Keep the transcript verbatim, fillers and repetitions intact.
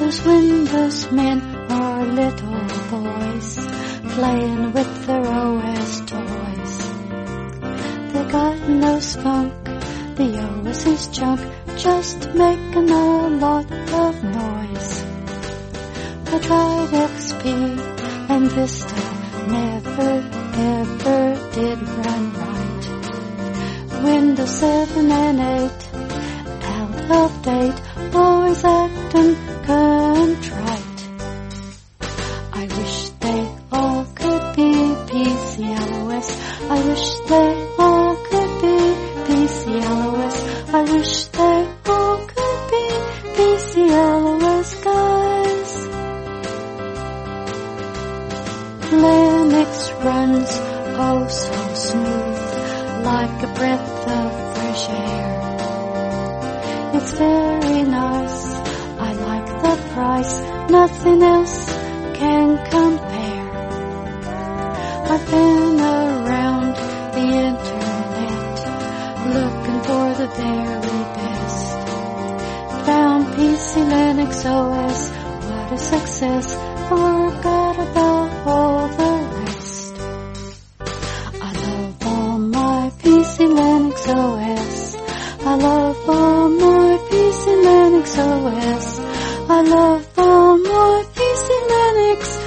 Those windows men are little boys playing with their O S toys. They got no spunk, the O S is junk, just making a lot of noise. I tried X P and Vista, never ever did run right. Windows seven and eight, out of date, always acting contrite. I wish they all could be P C L O S. I wish they all could be P C L O S. I wish they all could be P C L O S guys. Linux runs oh so smooth, like a breath of fresh air. It's very nice, I like the price, nothing else can compare. I've been around the internet, looking for the very best. Found P C Linux O S, what a success, forgot about all the rest. I love all my P C Linux O S, I love all my P C Linux O S, I love all my P C Linux